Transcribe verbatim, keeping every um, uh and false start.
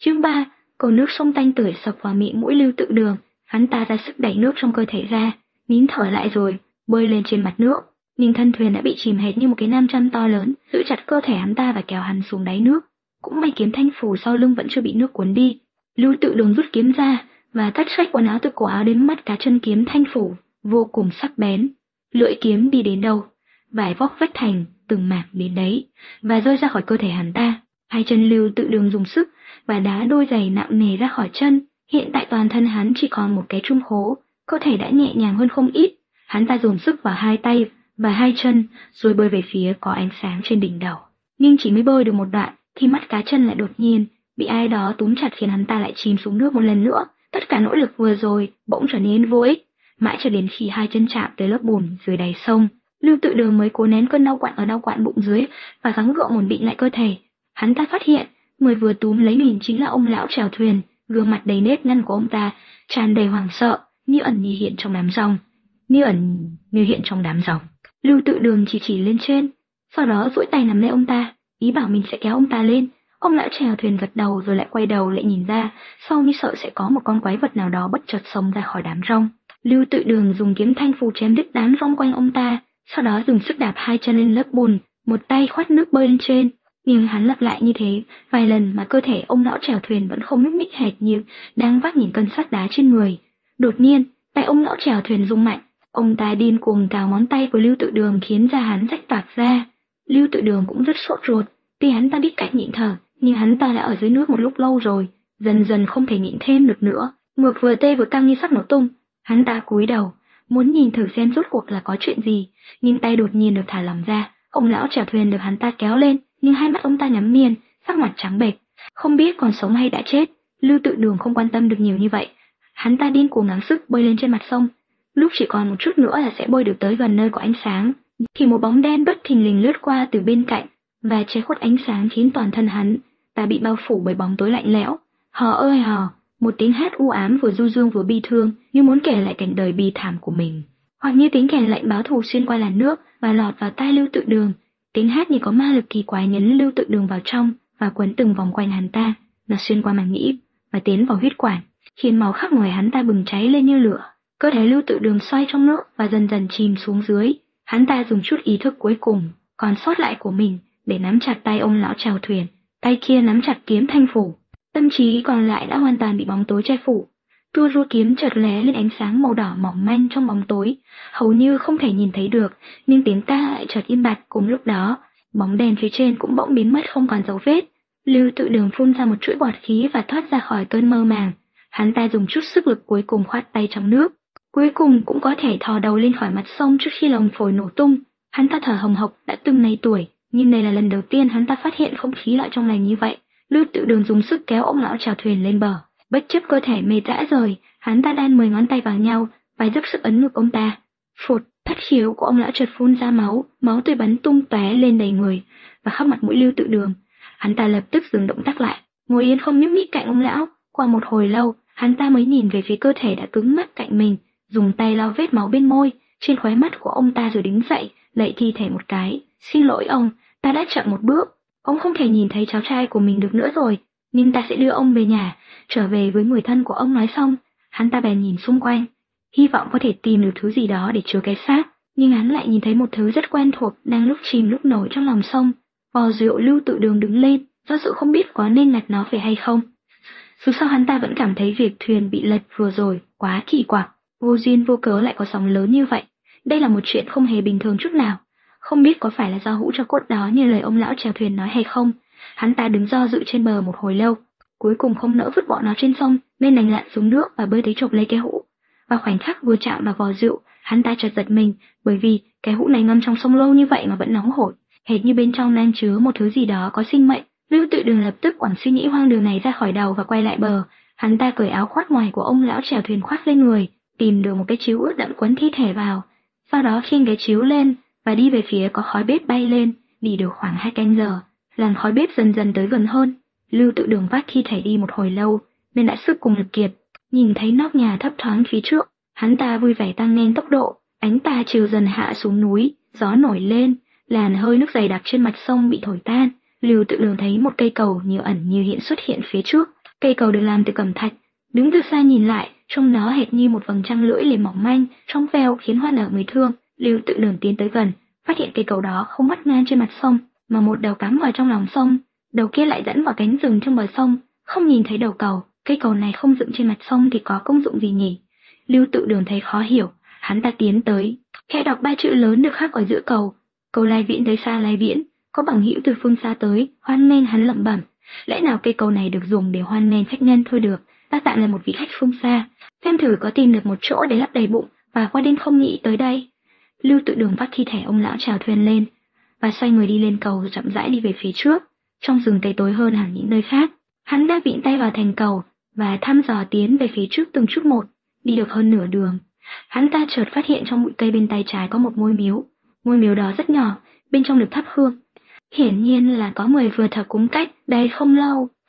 Chương ba, cầu nước sông tanh tưởi sộc vào miệng mũi Lưu Tự Đường, hắn ta ra sức đẩy nước trong cơ thể ra, nín thở lại rồi bơi lên trên mặt nước. Nhưng thân thuyền đã bị chìm hệt như một cái nam châm to lớn, giữ chặt cơ thể hắn ta và kéo hắn xuống đáy nước. Cũng may kiếm thanh phủ sau lưng vẫn chưa bị nước cuốn đi. Lưu Tự Đường rút kiếm ra và tách sách quần áo từ cổ áo đến mắt cá chân kiếm thanh phủ, vô cùng sắc bén. Lưỡi kiếm đi đến đâu, vải vóc vách thành từng mảng đến đấy, và rơi ra khỏi cơ thể hắn ta. Hai chân Lưu Tự Đường dùng sức và đá đôi giày nặng nề ra khỏi chân. Hiện tại toàn thân hắn chỉ còn một cái trung hố, cơ thể đã nhẹ nhàng hơn không ít. Hắn ta dồn sức vào hai tay và hai chân, rồi bơi về phía có ánh sáng trên đỉnh đầu. Nhưng chỉ mới bơi được một đoạn, thì mắt cá chân lại đột nhiên bị ai đó túm chặt, khiến hắn ta lại chìm xuống nước một lần nữa. Tất cả nỗ lực vừa rồi bỗng trở nên vô ích, mãi cho đến khi hai chân chạm tới lớp bùn dưới đáy sông, Lưu Tự Đường mới cố nén cơn đau quặn ở đau quặn bụng dưới và gắng gượng ổn định lại cơ thể. Hắn ta phát hiện người vừa túm lấy mình chính là ông lão chèo thuyền, gương mặt đầy nếp nhăn của ông ta tràn đầy hoảng sợ, như ẩn như hiện trong đám ròng, như ẩn như hiện trong đám ròng. Lưu Tự Đường chỉ chỉ lên trên, sau đó duỗi tay nắm lấy ông ta, ý bảo mình sẽ kéo ông ta lên. Ông lão chèo thuyền gật đầu rồi lại quay đầu lại nhìn ra, sau như sợ sẽ có một con quái vật nào đó bất chợt xông ra khỏi đám rong. Lưu Tự Đường dùng kiếm thanh phù chém đứt đám rong quanh ông ta, sau đó dùng sức đạp hai chân lên lớp bùn, một tay khoát nước bơi lên trên. Nhưng hắn lặp lại như thế vài lần mà cơ thể ông lão chèo thuyền vẫn không nhúc nhích hệt như đang vác nhìn cân sắt đá trên người. Đột nhiên, tay ông lão chèo thuyền rung mạnh, ông ta điên cuồng cào ngón tay của Lưu Tự Đường khiến da hắn rách toạc ra. Lưu Tự Đường cũng rất sốt ruột, tuy hắn ta biết cách nhịn thở, nhưng hắn ta đã ở dưới nước một lúc lâu rồi, dần dần không thể nhịn thêm được nữa. Ngực vừa tê vừa căng như sắp nổ tung. Hắn ta cúi đầu, muốn nhìn thử xem rốt cuộc là có chuyện gì, nhưng tay đột nhiên được thả lỏng ra. Ông lão chèo thuyền được hắn ta kéo lên, nhưng hai mắt ông ta nhắm nghiền, sắc mặt trắng bệch, không biết còn sống hay đã chết. Lưu Tự Đường không quan tâm được nhiều như vậy, hắn ta điên cuồng gắng sức bơi lên trên mặt sông. Lúc chỉ còn một chút nữa là sẽ bơi được tới gần nơi có ánh sáng, thì một bóng đen bất thình lình lướt qua từ bên cạnh và che khuất ánh sáng, khiến toàn thân hắn ta bị bao phủ bởi bóng tối lạnh lẽo. Hò ơi hò, một tiếng hát u ám vừa du dương vừa bi thương, như muốn kể lại cảnh đời bi thảm của mình, hoặc như tiếng kèn lệnh báo thù xuyên qua làn nước và lọt vào tai Lưu Tự Đường. Tiếng hát như có ma lực kỳ quái nhấn Lưu Tự Đường vào trong và quấn từng vòng quanh hắn ta, nó xuyên qua màng nhĩ và tiến vào huyết quản, khiến máu khắp người hắn ta bừng cháy lên như lửa. Cơ thể Lưu Tự Đường xoay trong nước và dần dần chìm xuống dưới. Hắn ta dùng chút ý thức cuối cùng còn sót lại của mình để nắm chặt tay ông lão chèo thuyền, tay kia nắm chặt kiếm thanh phủ. Tâm trí còn lại đã hoàn toàn bị bóng tối che phủ. Tua rua kiếm chợt lóe lên ánh sáng màu đỏ mỏng manh trong bóng tối, hầu như không thể nhìn thấy được, nhưng tiếng ca lại chợt im bặt. Cùng lúc đó, bóng đèn phía trên cũng bỗng biến mất không còn dấu vết. Lưu Tự Đường phun ra một chuỗi bọt khí và thoát ra khỏi cơn mơ màng. Hắn ta dùng chút sức lực cuối cùng khoát tay trong nước, cuối cùng cũng có thể thò đầu lên khỏi mặt sông trước khi lồng phổi nổ tung. Hắn ta thở hồng hộc đã từng này tuổi, nhưng đây là lần đầu tiên hắn ta phát hiện không khí lại trong lành như vậy. Lưu Tự Đường dùng sức kéo ông lão chèo thuyền lên bờ, bất chấp cơ thể mệt rã rời, hắn ta đan mười ngón tay vào nhau và dốc sức ấn ngực ông ta. Phụt, thất khiếu của ông lão chợt phun ra máu, máu tươi bắn tung tóe lên đầy người và khắp mặt mũi Lưu Tự Đường. Hắn ta lập tức dừng động tác lại, ngồi yên không nhúc nhích cạnh ông lão. Qua một hồi lâu, hắn ta mới nhìn về phía cơ thể đã cứng ngắc cạnh mình, dùng tay lau vết máu bên môi, trên khóe mắt của ông ta rồi đứng dậy, lạy thi thể một cái. Xin lỗi ông, ta đã chậm một bước. Ông không thể nhìn thấy cháu trai của mình được nữa rồi, nhưng ta sẽ đưa ông về nhà, trở về với người thân của ông. Nói xong, hắn ta bèn nhìn xung quanh, hy vọng có thể tìm được thứ gì đó để chứa cái xác, nhưng hắn lại nhìn thấy một thứ rất quen thuộc đang lúc chìm lúc nổi trong lòng sông. Vò rượu. Lưu Tự Đường đứng lên, do sự không biết có nên nhặt nó về hay không. Dù sao hắn ta vẫn cảm thấy việc thuyền bị lật vừa rồi quá kỳ quặc, vô duyên vô cớ lại có sóng lớn như vậy. Đây là một chuyện không hề bình thường chút nào. Không biết có phải là do hũ cho cốt đó như lời ông lão chèo thuyền nói hay không. Hắn ta đứng do dự trên bờ một hồi lâu, cuối cùng không nỡ vứt bọn nó trên sông nên đành lặn xuống nước và bơi tới chộp lấy cái hũ. Và khoảnh khắc vừa chạm vào vò rượu, hắn ta chợt giật mình, bởi vì cái hũ này ngâm trong sông lâu như vậy mà vẫn nóng hổi, hệt như bên trong đang chứa một thứ gì đó có sinh mệnh. Lưu Tự Đường lập tức quẳng suy nghĩ hoang đường này ra khỏi đầu và quay lại bờ. Hắn ta cởi áo khoác ngoài của ông lão chèo thuyền khoác lên người, tìm được một cái chiếu ướt đẫm quấn thi thể vào, sau đó khiêng cái chiếu lên và đi về phía có khói bếp bay lên. Đi được khoảng hai canh giờ, làn khói bếp dần dần tới gần hơn. Lưu Tự Đường vác thi thể đi một hồi lâu nên đã sức cùng lực kiệt. Nhìn thấy nóc nhà thấp thoáng phía trước, hắn ta vui vẻ tăng nhanh tốc độ. Ánh tà chiều dần hạ xuống núi, gió nổi lên, làn hơi nước dày đặc trên mặt sông bị thổi tan. Lưu Tự Đường thấy một cây cầu như ẩn như hiện xuất hiện phía trước. Cây cầu được làm từ cẩm thạch, đứng từ xa nhìn lại, trông nó hệt như một vầng trăng lưỡi liềm mỏng manh, trong veo khiến hoa nở người thương. Lưu Tự Đường tiến tới gần, phát hiện cây cầu đó không vắt ngang trên mặt sông, mà một đầu cắm vào trong lòng sông, đầu kia lại dẫn vào cánh rừng trong bờ sông, không nhìn thấy đầu cầu. Cây cầu này không dựng trên mặt sông thì có công dụng gì nhỉ? Lưu Tự Đường thấy khó hiểu, hắn ta tiến tới, khẽ đọc ba chữ lớn được khắc ở giữa cầu: cầu lai viễn tới xa lai viễn. Có bằng hữu từ phương xa tới, hoan nghênh. Hắn lẩm bẩm, lẽ nào cây cầu này được dùng để hoan nghênh khách nhân thôi được? Ta tạm là một vị khách phương xa, xem thử có tìm được một chỗ để lấp đầy bụng và qua đêm không nghĩ tới đây. Lưu Tự Đường vác thi thể ông lão chèo thuyền lên và xoay người đi lên cầu, rồi chậm rãi đi về phía trước. Trong rừng cây tối hơn hẳn những nơi khác, hắn đã vịn tay vào thành cầu và thăm dò tiến về phía trước từng chút một. Đi được hơn nửa đường, hắn ta chợt phát hiện trong bụi cây bên tay trái có một ngôi miếu. Ngôi miếu đó rất nhỏ, bên trong được thắp hương. Hiển nhiên là có người vừa thờ cúng cách đây không lâu.